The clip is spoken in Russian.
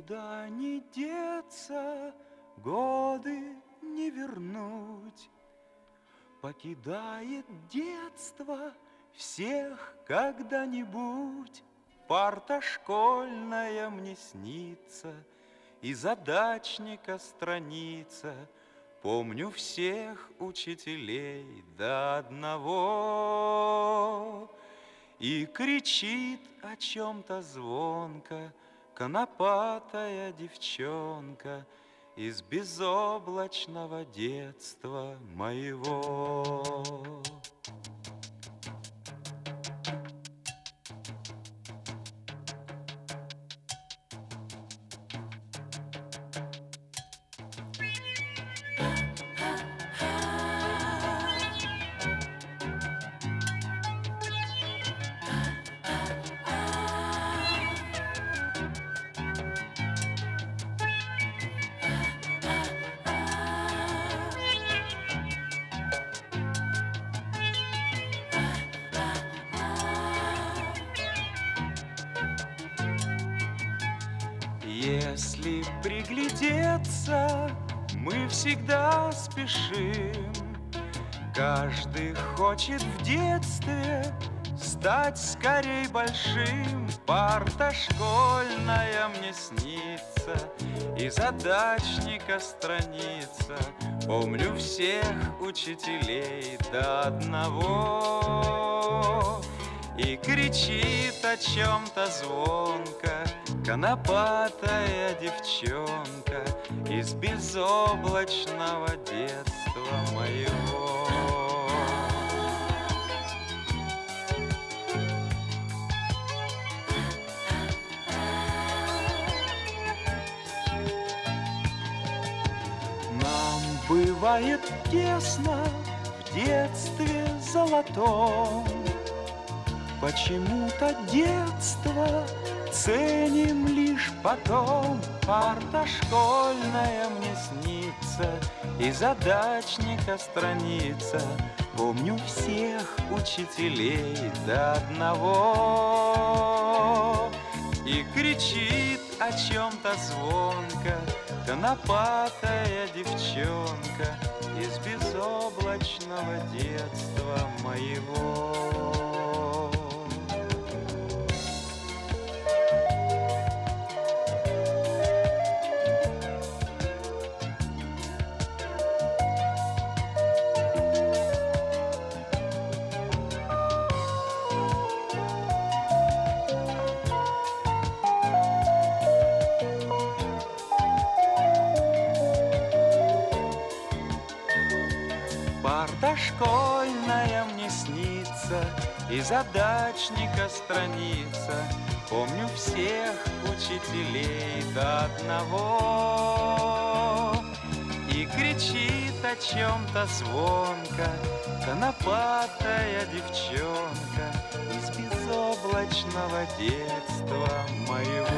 Никуда не деться, годы не вернуть. Покидает детство всех когда-нибудь. Парта школьная мне снится, и задачника страница. Помню всех учителей до одного. И кричит о чем-то звонко конопатая девчонка из безоблачного детства моего. Если приглядеться, мы всегда спешим. Каждый хочет в детстве стать скорей большим. Парта школьная мне снится, и задачника страница. Помню всех учителей до одного. И кричит о чем-то звонко конопатая девчонка из безоблачного детства моего. Нам бывает тесно в детстве золотом. Почему-то детство ценим лишь потом. Парта школьная мне снится, и задачника страница. Помню всех учителей до одного. И кричит о чем-то звонко конопатая девчонка из безоблачного детства моего. Парта школьная мне снится, и задачника страница. Помню всех учителей до одного. И кричит о чем-то звонко конопатая девчонка из безоблачного детства моего.